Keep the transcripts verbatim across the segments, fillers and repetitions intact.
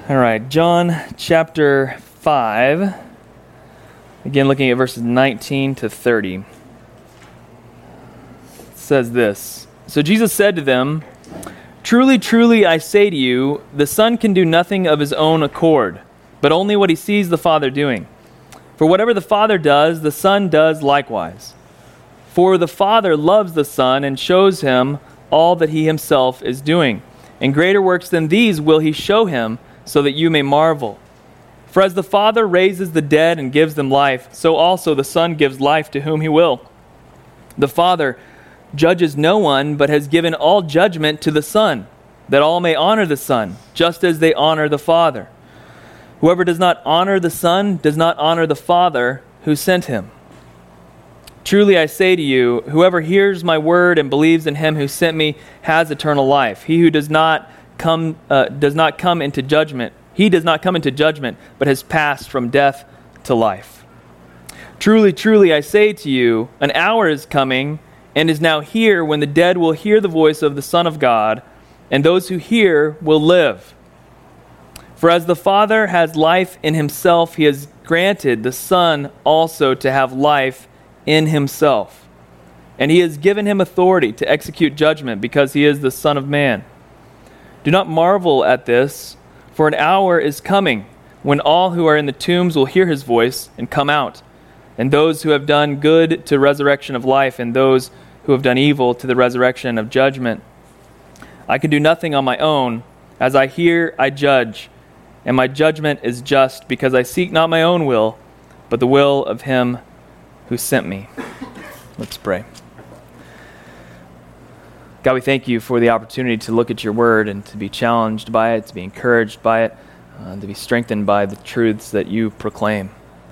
All right, John chapter five, again looking at verses nineteen to thirty. It says this, "So Jesus said to them, 'Truly, truly, I say to you, the Son can do nothing of his own accord, but only what he sees the Father doing. For whatever the Father does, the Son does likewise. For the Father loves the Son and shows him all that he himself is doing. And greater works than these will he show him, so that you may marvel. For as the Father raises the dead and gives them life, so also the Son gives life to whom he will. The Father judges no one, but has given all judgment to the Son, that all may honor the Son, just as they honor the Father. Whoever does not honor the Son does not honor the Father who sent him. Truly I say to you, whoever hears my word and believes in him who sent me has eternal life. He who does not come uh, does not come into judgment. He does not come into judgment, but has passed from death to life. Truly, truly, I say to you, an hour is coming and is now here when the dead will hear the voice of the Son of God, and those who hear will live. For as the Father has life in himself, he has granted the Son also to have life in himself. And he has given him authority to execute judgment, because he is the Son of Man. Do not marvel at this, for an hour is coming when all who are in the tombs will hear his voice and come out, and those who have done good to resurrection of life, and those who have done evil to the resurrection of judgment. I can do nothing on my own. As I hear, I judge, and my judgment is just, because I seek not my own will, but the will of him who sent me." Let's pray. God, we thank you for the opportunity to look at your word and to be challenged by it, to be encouraged by it, uh, to be strengthened by the truths that you proclaim.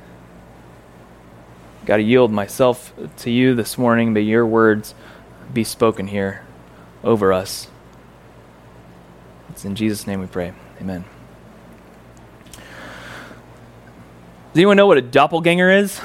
God, I yield myself to you this morning. May your words be spoken here over us. It's in Jesus' name we pray. Amen. Does anyone know what a doppelganger is?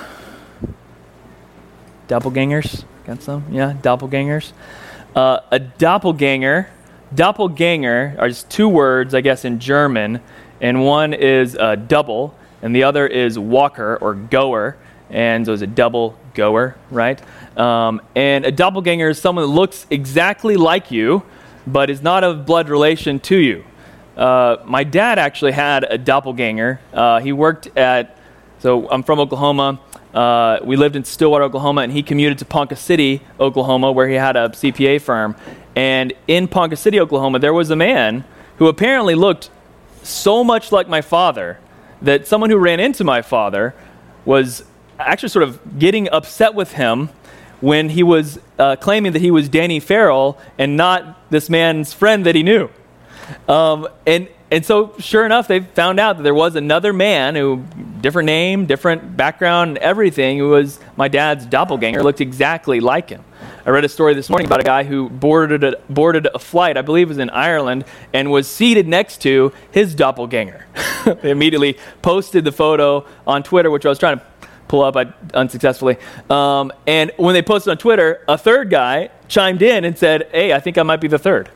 Doppelgangers? Got some? Yeah, doppelgangers. Uh, a doppelganger, doppelganger are just two words, I guess, in German, and one is uh, double, and the other is walker or goer, and so it's a double goer, right? Um, and a doppelganger is someone that looks exactly like you, but is not of blood relation to you. Uh, my dad actually had a doppelganger. Uh, he worked at, so I'm from Oklahoma. Uh, we lived in Stillwater, Oklahoma, and he commuted to Ponca City, Oklahoma, where he had a C P A firm. And in Ponca City, Oklahoma, there was a man who apparently looked so much like my father that someone who ran into my father was actually sort of getting upset with him when he was uh, claiming that he was Danny Farrell and not this man's friend that he knew. Um, and And so, sure enough, they found out that there was another man who, different name, different background, everything, who was my dad's doppelganger, looked exactly like him. I read a story this morning about a guy who boarded a, boarded a flight, I believe it was in Ireland, and was seated next to his doppelganger. They immediately posted the photo on Twitter, which I was trying to pull up I, unsuccessfully. Um, and when they posted on Twitter, a third guy chimed in and said, "Hey, I think I might be the third."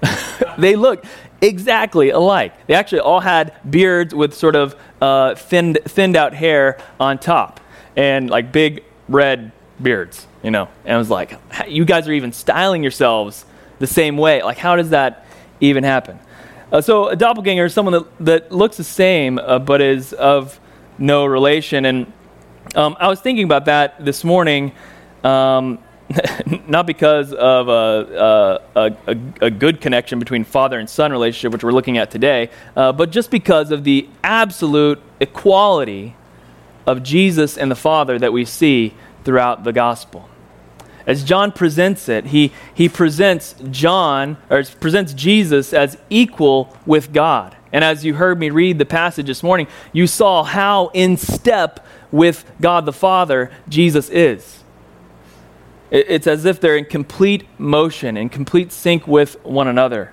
They looked exactly alike. They actually all had beards with sort of uh, thinned, thinned out hair on top, and like big red beards, you know. And I was like, you guys are even styling yourselves the same way. Like, how does that even happen? Uh, so a doppelganger is someone that, that looks the same, uh, but is of no relation. And um, I was thinking about that this morning. Um, Not because of a, a, a, a good connection between father and son relationship, which we're looking at today, uh, but just because of the absolute equality of Jesus and the Father that we see throughout the gospel. As John presents it, he, he presents John, or presents Jesus as equal with God. And as you heard me read the passage this morning, you saw how in step with God the Father Jesus is. It's as if they're in complete motion, in complete sync with one another.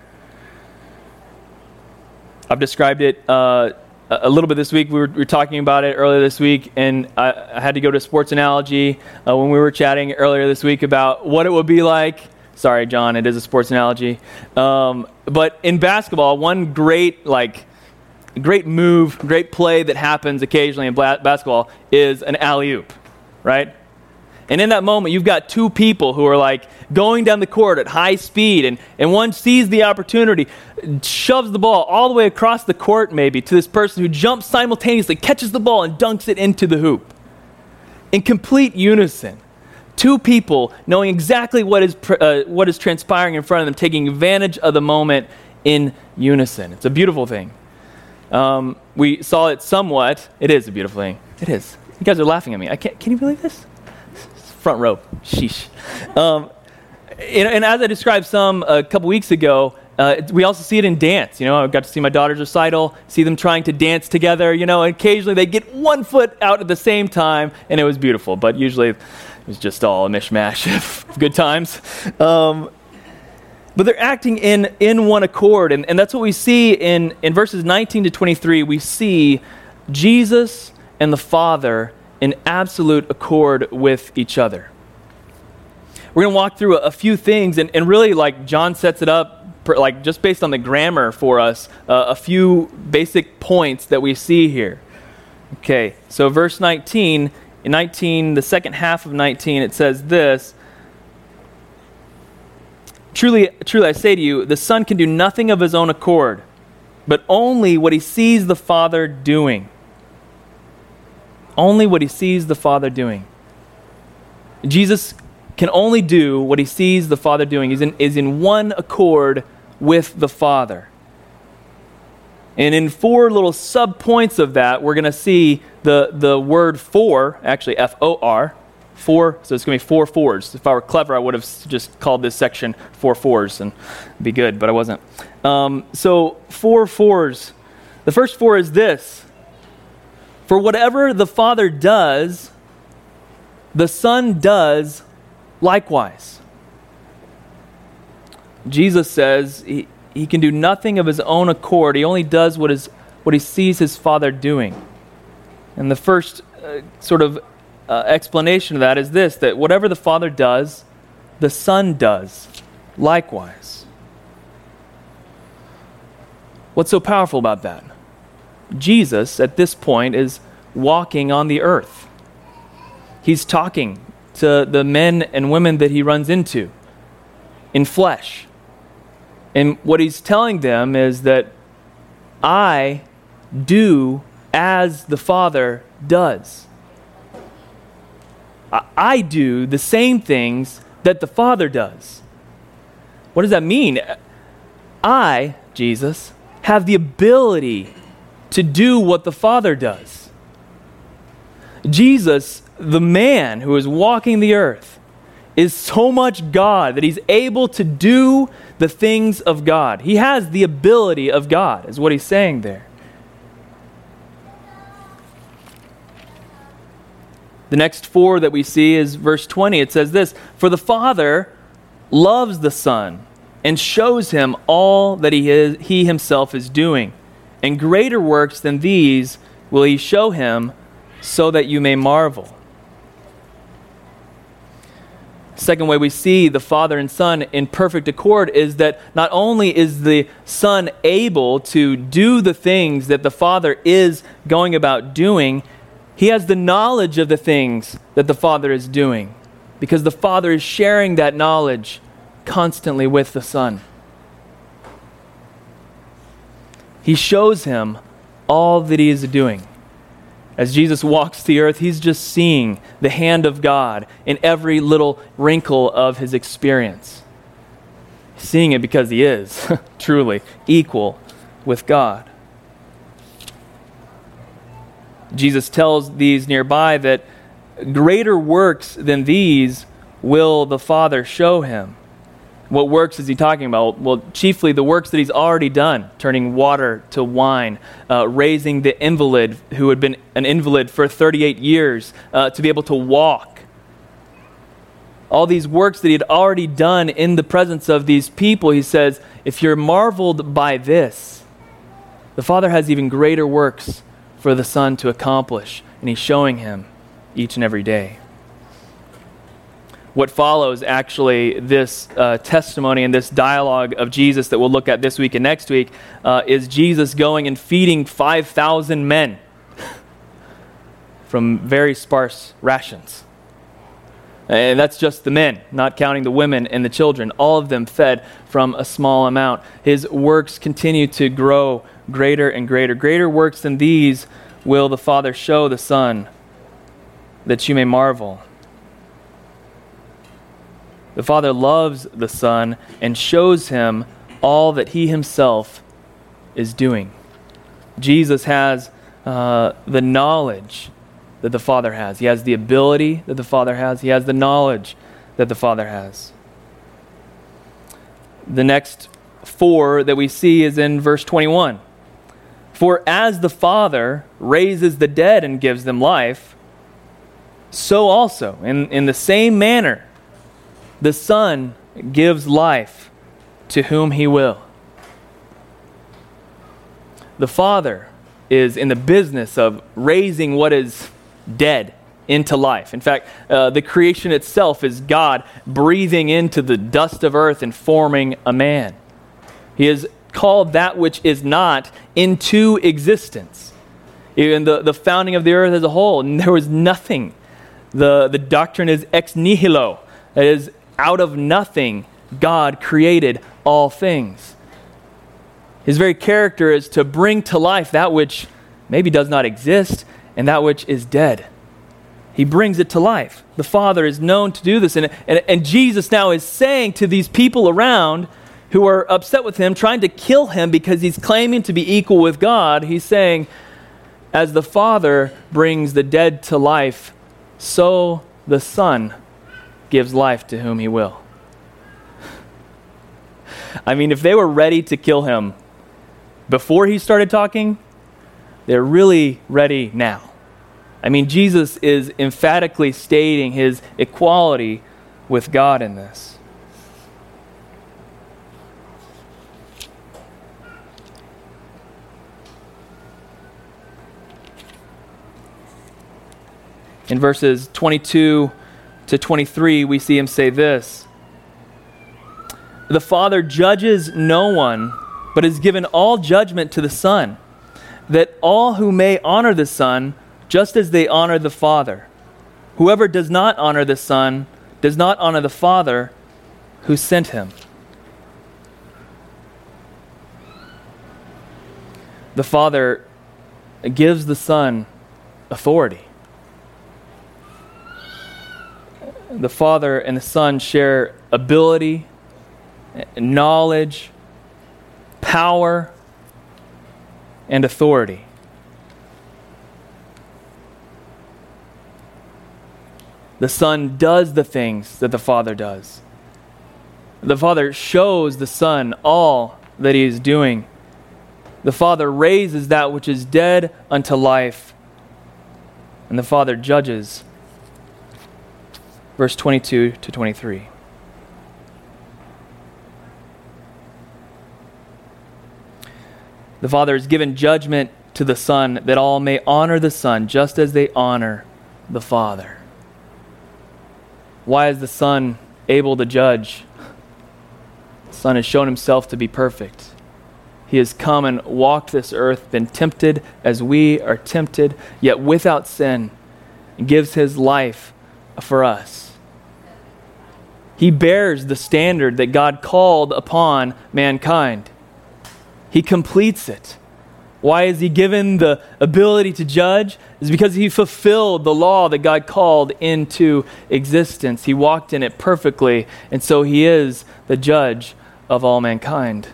I've described it uh, a little bit this week. We were, we were talking about it earlier this week, and I, I had to go to a sports analogy uh, when we were chatting earlier this week about what it would be like. Sorry, John, it is a sports analogy. Um, but in basketball, one great like great move, great play that happens occasionally in bla- basketball is an alley-oop, right? And in that moment, you've got two people who are like going down the court at high speed, and, and one sees the opportunity, shoves the ball all the way across the court maybe to this person who jumps simultaneously, catches the ball, and dunks it into the hoop. In complete unison. Two people knowing exactly what is uh, what is transpiring in front of them, taking advantage of the moment in unison. It's a beautiful thing. Um, we saw it somewhat. It is a beautiful thing. It is. You guys are laughing at me. I can't. Can you believe this? Front row. Sheesh. Um, and, and as I described some a couple weeks ago, uh, we also see it in dance. You know, I got to see my daughter's recital, see them trying to dance together. You know, and occasionally they get one foot out at the same time, and it was beautiful. But usually it was just all a mishmash of good times. Um, but they're acting in, in one accord, and, and that's what we see in, in verses nineteen to twenty-three. We see Jesus and the Father in absolute accord with each other. We're going to walk through a, a few things, and, and really, like John sets it up, per, like just based on the grammar for us, uh, a few basic points that we see here. Okay, so verse nineteen, in nineteen, the second half of nineteen, it says this: Truly, truly I say to you, the Son can do nothing of his own accord, but only what he sees the Father doing. Only what he sees the Father doing. Jesus can only do what he sees the Father doing. He's in, is in one accord with the Father. And in four little sub-points of that, we're going to see the, the word for, actually F O R, four, so it's going to be four fours. If I were clever, I would have just called this section four fours and it'd be good, but I wasn't. Um, so four fours. The first four is this: for whatever the Father does, the Son does likewise. Jesus says he, he can do nothing of his own accord. He only does what is what he sees his Father doing. And the first uh, sort of uh, explanation of that is this: that whatever the Father does, the Son does likewise. What's so powerful about that? Jesus, at this point, is walking on the earth. He's talking to the men and women that he runs into in flesh. And what he's telling them is that I do as the Father does. I do the same things that the Father does. What does that mean? I, Jesus, have the ability to do what the Father does. Jesus, the man who is walking the earth, is so much God that he's able to do the things of God. He has the ability of God, is what he's saying there. The next four that we see is verse twenty. It says this: for the Father loves the Son and shows him all that he is, he himself is doing. And greater works than these will he show him, so that you may marvel. Second way we see the Father and Son in perfect accord is that not only is the Son able to do the things that the Father is going about doing, he has the knowledge of the things that the Father is doing, because the Father is sharing that knowledge constantly with the Son. He shows him all that he is doing. As Jesus walks the earth, he's just seeing the hand of God in every little wrinkle of his experience. Seeing it because he is truly equal with God. Jesus tells these nearby that greater works than these will the Father show him. What works is he talking about? Well, chiefly the works that he's already done, turning water to wine, uh, raising the invalid who had been an invalid for thirty-eight years uh, to be able to walk. All these works that he had already done in the presence of these people, he says, if you're marveled by this, the Father has even greater works for the Son to accomplish, and he's showing him each and every day. what follows actually this uh, testimony and this dialogue of Jesus that we'll look at this week and next week uh, is Jesus going and feeding five thousand men from very sparse rations. And that's just the men, not counting the women and the children. All of them fed from a small amount. His works continue to grow greater and greater. Greater works than these will the Father show the Son, that you may marvel. The Father loves the Son and shows him all that he himself is doing. Jesus has uh, the knowledge that the Father has. He has the ability that the Father has. He has the knowledge that the Father has. The next four that we see is in verse twenty-one. For as the Father raises the dead and gives them life, so also, in, in the same manner, the Son gives life to whom he will. The Father is in the business of raising what is dead into life. In fact, uh, the creation itself is God breathing into the dust of earth and forming a man. He has called that which is not into existence. Even the, the founding of the earth as a whole, there was nothing. The, the doctrine is ex nihilo. That is, out of nothing, God created all things. His very character is to bring to life that which maybe does not exist and that which is dead. He brings it to life. The Father is known to do this. And, and, and Jesus now is saying to these people around who are upset with him, trying to kill him because he's claiming to be equal with God, he's saying, as the Father brings the dead to life, so the Son gives life to whom he will. I mean, if they were ready to kill him before he started talking, they're really ready now. I mean, Jesus is emphatically stating his equality with God in this. In verses twenty-two to twenty-three, we see him say this: the Father judges no one, but has given all judgment to the Son, that all who may honor the Son, just as they honor the Father. Whoever does not honor the Son does not honor the Father who sent him. The Father gives the Son authority. The Father and the Son share ability, knowledge, power, and authority. The Son does the things that the Father does. The Father shows the Son all that he is doing. The Father raises that which is dead unto life, and the Father judges. Verse twenty-two to twenty-three. The Father has given judgment to the Son, that all may honor the Son, just as they honor the Father. Why is the Son able to judge? The Son has shown himself to be perfect. He has come and walked this earth, been tempted as we are tempted, yet without sin, and gives his life for us. He bears the standard that God called upon mankind. He completes it. Why is he given the ability to judge? It's because he fulfilled the law that God called into existence. He walked in it perfectly, and so he is the judge of all mankind.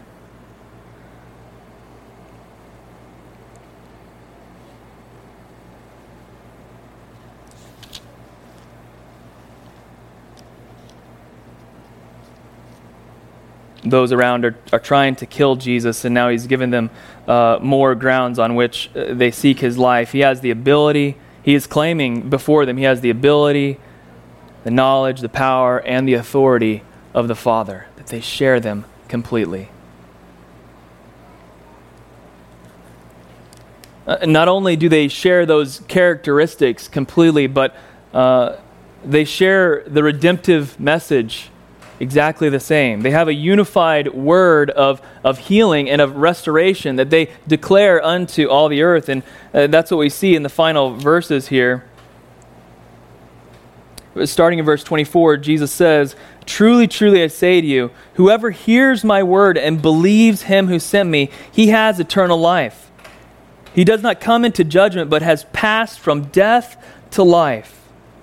Those around are, are trying to kill Jesus, and now he's given them uh, more grounds on which uh, they seek his life. He has the ability, he is claiming before them, he has the ability, the knowledge, the power, and the authority of the Father, that they share them completely. Uh, not only do they share those characteristics completely, but uh, They share the redemptive message exactly the same. They have a unified word of, of healing and of restoration that they declare unto all the earth. And uh, that's what we see in the final verses here. Starting in verse twenty-four, Jesus says, "Truly, truly, I say to you, whoever hears my word and believes him who sent me, he has eternal life. He does not come into judgment, but has passed from death to life."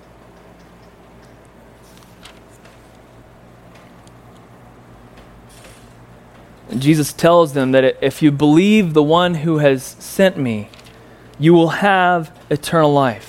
And Jesus tells them that if you believe the one who has sent me, you will have eternal life.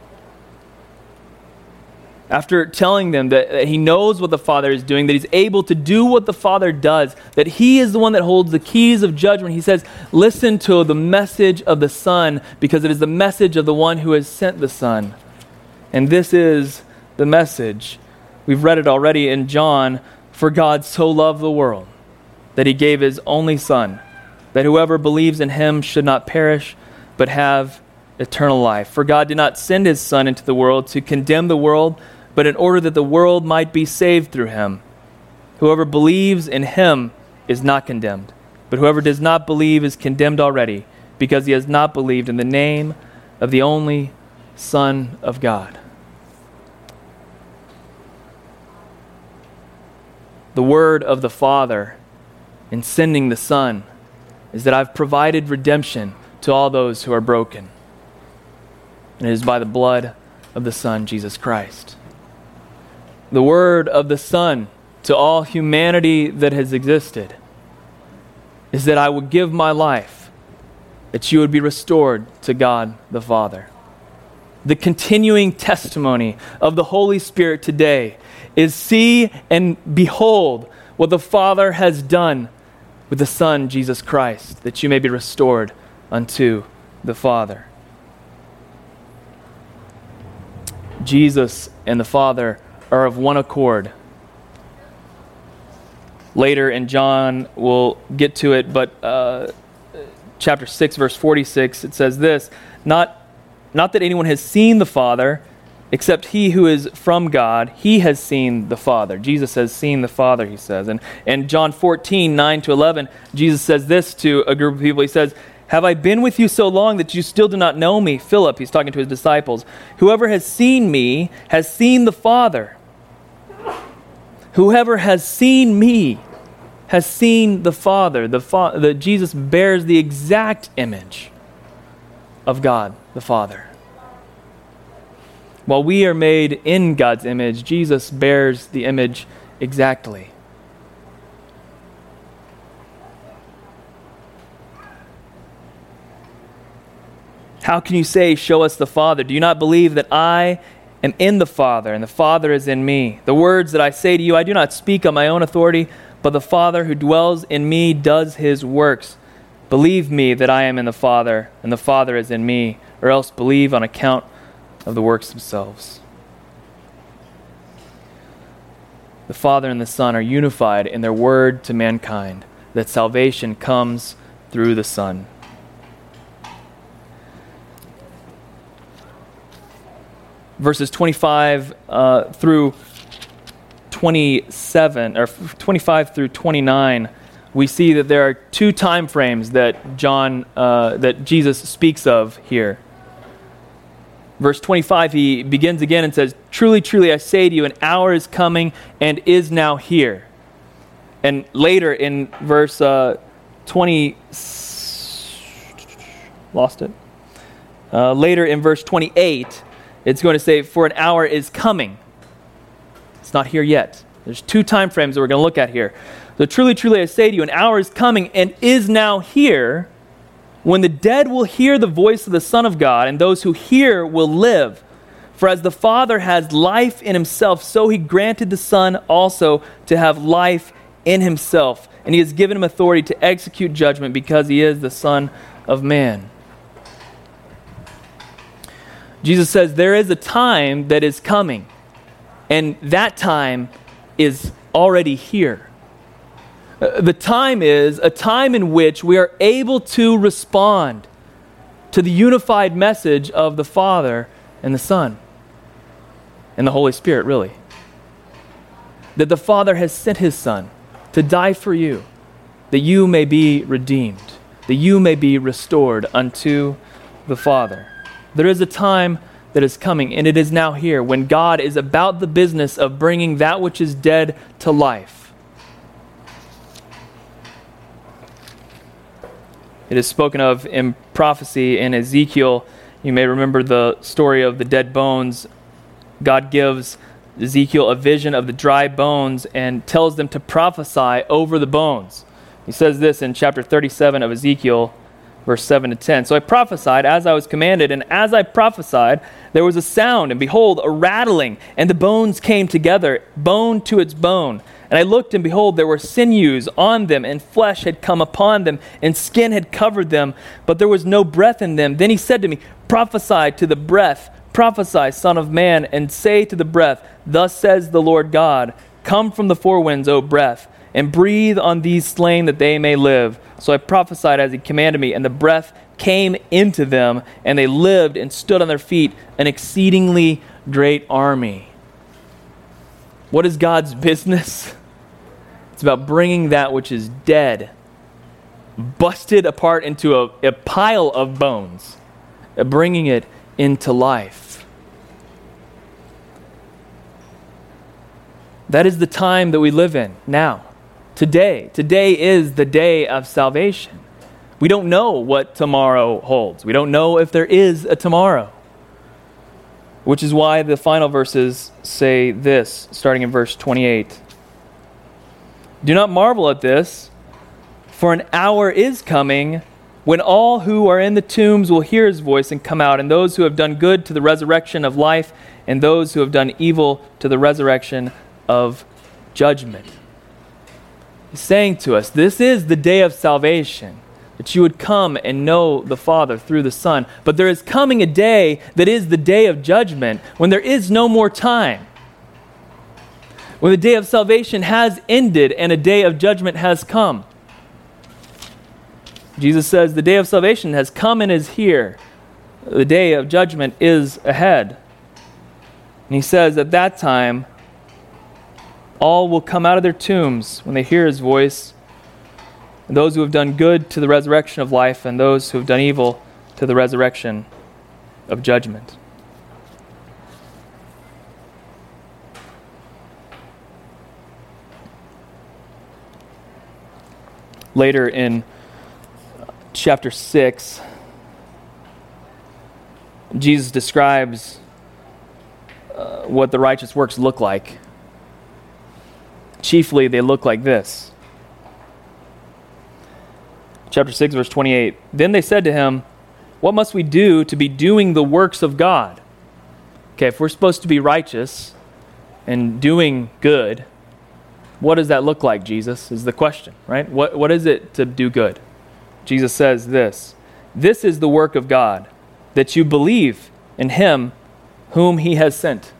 After telling them that, that he knows what the Father is doing, that he's able to do what the Father does, that he is the one that holds the keys of judgment, he says, listen to the message of the Son, because it is the message of the one who has sent the Son. And this is the message. We've read it already in John. For God so loved the world that he gave his only Son, that whoever believes in him should not perish, but have eternal life. For God did not send his Son into the world to condemn the world, but in order that the world might be saved through him. Whoever believes in him is not condemned, but whoever does not believe is condemned already, because he has not believed in the name of the only Son of God. The word of the Father in sending the Son is that I've provided redemption to all those who are broken. And it is by the blood of the Son, Jesus Christ. The word of the Son to all humanity that has existed is that I would give my life, that you would be restored to God the Father. The continuing testimony of the Holy Spirit today is see and behold what the Father has done with the Son, Jesus Christ, that you may be restored unto the Father. Jesus and the Father are of one accord. Later in John, we'll get to it, but uh, chapter six, verse forty-six, it says this, not, not that anyone has seen the Father, except he who is from God, he has seen the Father. Jesus has seen the Father, he says. And, and John fourteen, nine to eleven, Jesus says this to a group of people. He says, "Have I been with you so long that you still do not know me?" Philip, he's talking to his disciples. "Whoever has seen me has seen the Father. Whoever has seen me has seen the Father." The, fa- the Jesus bears the exact image of God the Father. While we are made in God's image, Jesus bears the image exactly. How can you say, "Show us the Father"? Do you not believe that I am in the Father, and the Father is in me? The words that I say to you, I do not speak on my own authority, but the Father who dwells in me does his works. Believe me that I am in the Father, and the Father is in me, or else believe on account of the works themselves. The Father and the Son are unified in their word to mankind, that salvation comes through the Son. Verses twenty-five uh, through twenty-seven, or twenty-five through twenty-nine, we see that there are two time frames that John, uh, that Jesus speaks of here. Verse twenty-five, he begins again and says, "Truly, truly, I say to you, an hour is coming and is now here." And later in verse uh, twenty, lost it. Uh, later in verse twenty-eight, it's going to say, "For an hour is coming." It's not here yet. There's two time frames that we're going to look at here. So truly, truly, I say to you, an hour is coming and is now here, when the dead will hear the voice of the Son of God, and those who hear will live. For as the Father has life in himself, so he granted the Son also to have life in himself. And he has given him authority to execute judgment, because he is the Son of Man. Jesus says there is a time that is coming, and that time is already here. Uh, the time is a time in which we are able to respond to the unified message of the Father and the Son. and the Holy Spirit, really. That the Father has sent his Son to die for you, that you may be redeemed, that you may be restored unto the Father. There is a time that is coming, and it is now here, when God is about the business of bringing that which is dead to life. It is spoken of in prophecy in Ezekiel. You may remember the story of the dead bones. God gives Ezekiel a vision of the dry bones and tells them to prophesy over the bones. He says this in chapter thirty-seven of Ezekiel, verse seven to ten. So I prophesied as I was commanded, and as I prophesied, there was a sound, and behold, a rattling, and the bones came together, bone to its bone. And I looked, and behold, there were sinews on them, and flesh had come upon them, and skin had covered them, but there was no breath in them. Then he said to me, prophesy to the breath, prophesy, Son of man, and say to the breath, thus says the Lord God, come from the four winds, O breath, and breathe on these slain that they may live. So I prophesied as he commanded me, and the breath came into them, and they lived and stood on their feet, an exceedingly great army. What is God's business? It's about bringing that which is dead, busted apart into a, a pile of bones, bringing it into life. That is the time that we live in now. Today. Today is the day of salvation. We don't know what tomorrow holds. We don't know if there is a tomorrow. Which is why the final verses say this, starting in verse twenty-eight. Do not marvel at this, for an hour is coming when all who are in the tombs will hear his voice and come out, and those who have done good to the resurrection of life, and those who have done evil to the resurrection of judgment. He's saying to us, this is the day of salvation, that you would come and know the Father through the Son. But there is coming a day that is the day of judgment, when there is no more time. When the day of salvation has ended and a day of judgment has come. Jesus says the day of salvation has come and is here. The day of judgment is ahead. And he says at that time, all will come out of their tombs when they hear his voice, and those who have done good to the resurrection of life, and those who have done evil to the resurrection of judgment. Later in chapter six, Jesus describes uh, what the righteous works look like. Chiefly, they look like this. Chapter six, verse twenty-eight. Then they said to him, what must we do to be doing the works of God? Okay, if we're supposed to be righteous and doing good, what does that look like, Jesus, is the question, right? What What is it to do good? Jesus says this, this is the work of God, that you believe in him whom he has sent.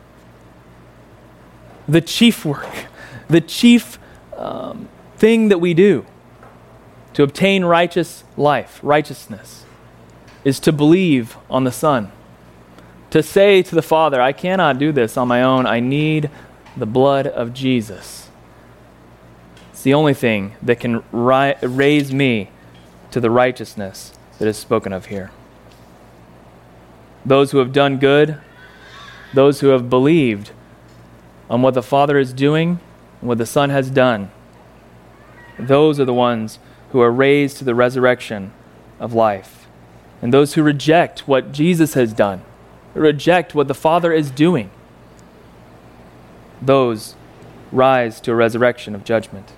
The chief work, the chief um, thing that we do to obtain righteous life, righteousness, is to believe on the Son. To say to the Father, I cannot do this on my own. I need the blood of Jesus. It's the only thing that can ri- raise me to the righteousness that is spoken of here. Those who have done good, those who have believed on what the Father is doing and what the Son has done, those are the ones who are raised to the resurrection of life. And those who reject what Jesus has done, reject what the Father is doing, those rise to a resurrection of judgment.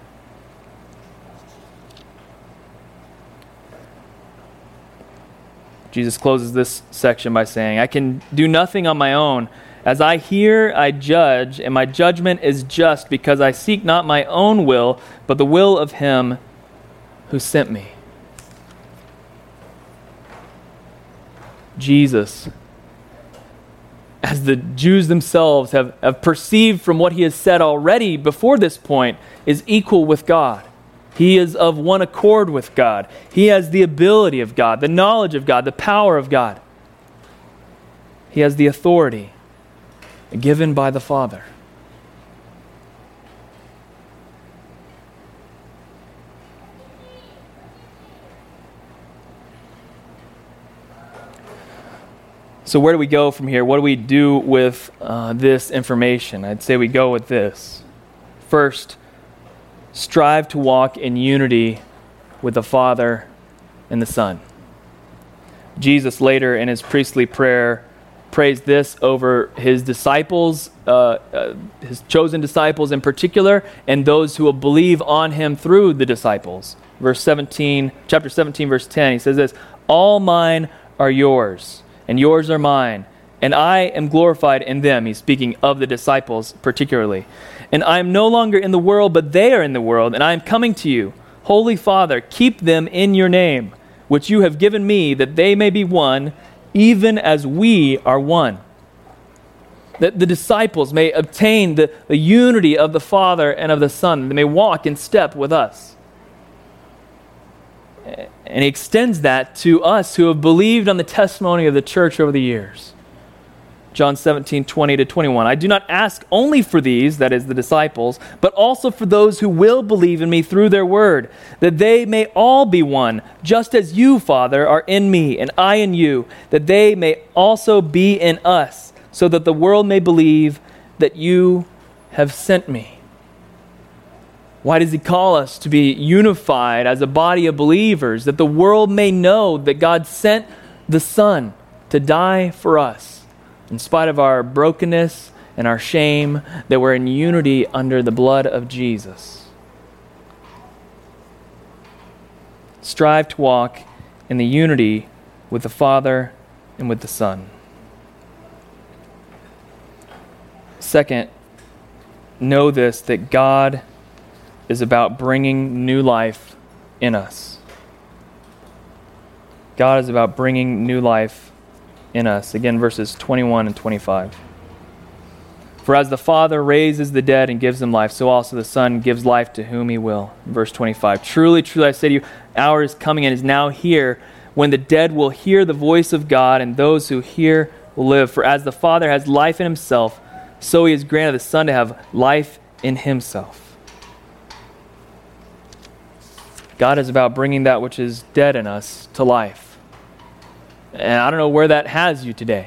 Jesus closes this section by saying, I can do nothing on my own. As I hear, I judge, and my judgment is just, because I seek not my own will, but the will of him who sent me. Jesus, as the Jews themselves have, have perceived from what he has said already before this point, is equal with God. He is of one accord with God. He has the ability of God, the knowledge of God, the power of God. He has the authority. given by the Father. So where do we go from here? What do we do with uh, this information? I'd say we go with this. First, strive to walk in unity with the Father and the Son. Jesus later in his priestly prayer prays this over his disciples, uh, uh, his chosen disciples in particular, and those who will believe on him through the disciples. Verse seventeen, chapter seventeen, verse ten, he says this, "All mine are yours, and yours are mine, and I am glorified in them." He's speaking of the disciples particularly. "And I am no longer in the world, but they are in the world, and I am coming to you. Holy Father, keep them in your name, which you have given me, that they may be one, even as we are one." That the disciples may obtain the, the unity of the Father and of the Son. They may walk in step with us. And he extends that to us who have believed on the testimony of the church over the years. John seventeen, twenty to twenty-one. "I do not ask only for these," that is the disciples, "but also for those who will believe in me through their word, that they may all be one, just as you, Father, are in me, and I in you, that they may also be in us, so that the world may believe that you have sent me." Why does he call us to be unified as a body of believers? That the world may know that God sent the Son to die for us. In spite of our brokenness and our shame, that we're in unity under the blood of Jesus. Strive to walk in the unity with the Father and with the Son. Second, know this, that God is about bringing new life in us. God is about bringing new life in us. Again, verses twenty-one and twenty-five. "For as the Father raises the dead and gives them life, so also the Son gives life to whom he will." Verse twenty-five. "Truly, truly, I say to you, hour is coming and is now here, when the dead will hear the voice of God, and those who hear will live. For as the Father has life in himself, so he has granted the Son to have life in himself." God is about bringing that which is dead in us to life. And I don't know where that has you today.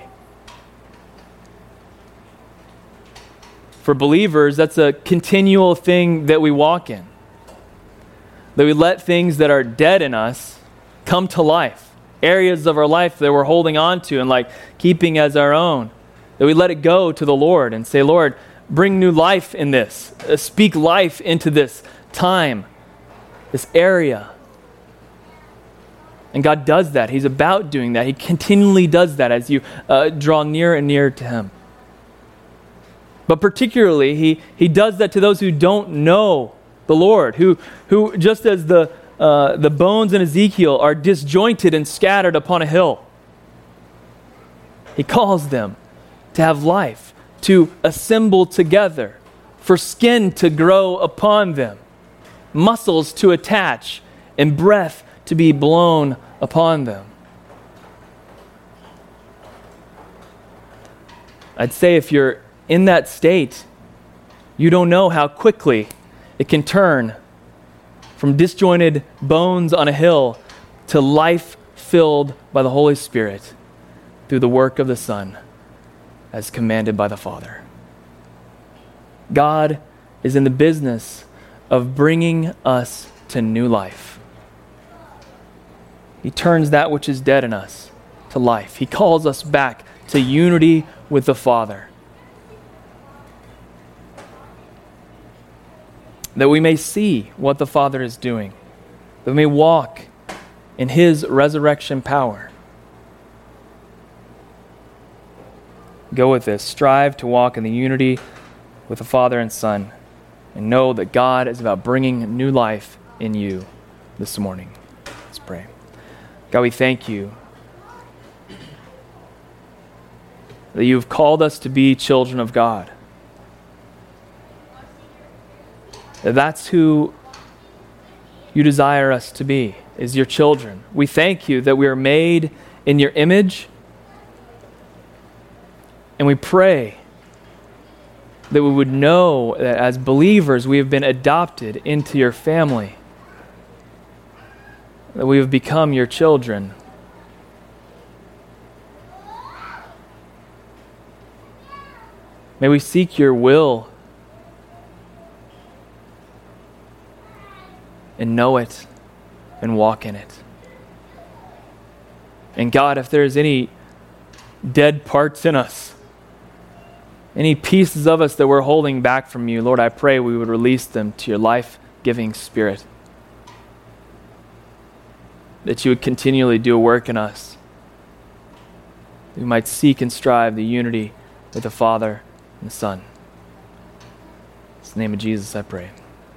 For believers, that's a continual thing that we walk in. That we let things that are dead in us come to life. Areas of our life that we're holding on to and like keeping as our own. That we let it go to the Lord and say, "Lord, bring new life in this. Uh, speak life into this time, this area." And God does that. He's about doing that. He continually does that as you uh, draw near and near to him. But particularly, he, he does that to those who don't know the Lord, who, who just as the, uh, the bones in Ezekiel are disjointed and scattered upon a hill, he calls them to have life, to assemble together, for skin to grow upon them, muscles to attach, and breath to be blown upon them. I'd say if you're in that state, you don't know how quickly it can turn from disjointed bones on a hill to life filled by the Holy Spirit through the work of the Son as commanded by the Father. God is in the business of bringing us to new life. He turns that which is dead in us to life. He calls us back to unity with the Father. That we may see what the Father is doing. That we may walk in his resurrection power. Go with this. Strive to walk in the unity with the Father and Son. And know that God is about bringing new life in you this morning. Let's pray. God, we thank you that you've called us to be children of God. That that's who you desire us to be, is your children. We thank you that we are made in your image. And we pray that we would know that as believers we have been adopted into your family, that we have become your children. May we seek your will and know it and walk in it. And God, if there's any dead parts in us, any pieces of us that we're holding back from you, Lord, I pray we would release them to your life-giving Spirit. That you would continually do a work in us. We might seek and strive the unity with the Father and the Son. In the name of Jesus, I pray.